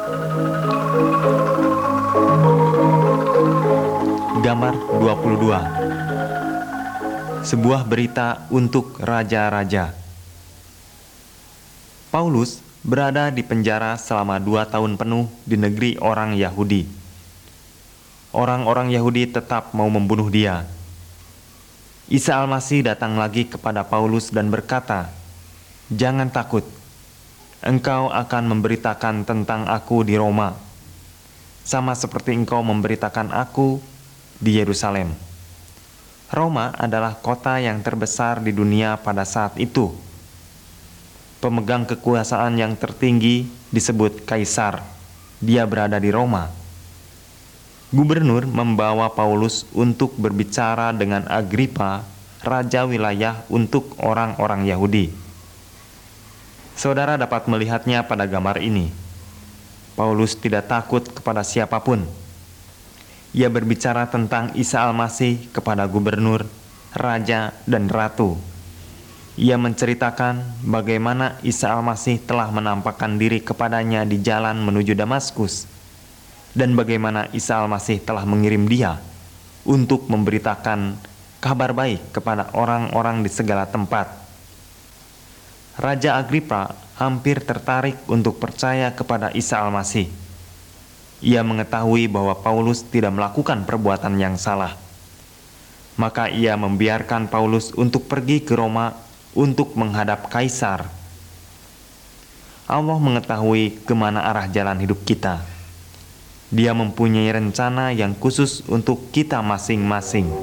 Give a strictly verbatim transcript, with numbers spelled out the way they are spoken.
Gambar dua puluh dua. Sebuah berita untuk raja-raja. Paulus berada di penjara selama dua tahun penuh di negeri orang Yahudi. Orang-orang Yahudi tetap mau membunuh dia. Isa Al-Masih datang lagi kepada Paulus dan berkata, "Jangan takut, engkau akan memberitakan tentang aku di Roma, sama seperti engkau memberitakan aku di Yerusalem." Roma adalah kota yang terbesar di dunia pada saat itu. Pemegang kekuasaan yang tertinggi disebut Kaisar. Dia berada di Roma. Gubernur membawa Paulus untuk berbicara dengan Agripa, raja wilayah untuk orang-orang Yahudi. Saudara dapat melihatnya pada gambar ini. Paulus tidak takut kepada siapapun. Ia berbicara tentang Isa Al-Masih kepada gubernur, raja, dan ratu. Ia menceritakan bagaimana Isa Al-Masih telah menampakkan diri kepadanya di jalan menuju Damaskus, dan bagaimana Isa Al-Masih telah mengirim dia untuk memberitakan kabar baik kepada orang-orang di segala tempat. Raja Agripa hampir tertarik untuk percaya kepada Isa Al-Masih. Ia mengetahui bahwa Paulus tidak melakukan perbuatan yang salah. Maka ia membiarkan Paulus untuk pergi ke Roma untuk menghadap Kaisar. Allah mengetahui kemana arah jalan hidup kita. Dia mempunyai rencana yang khusus untuk kita masing-masing.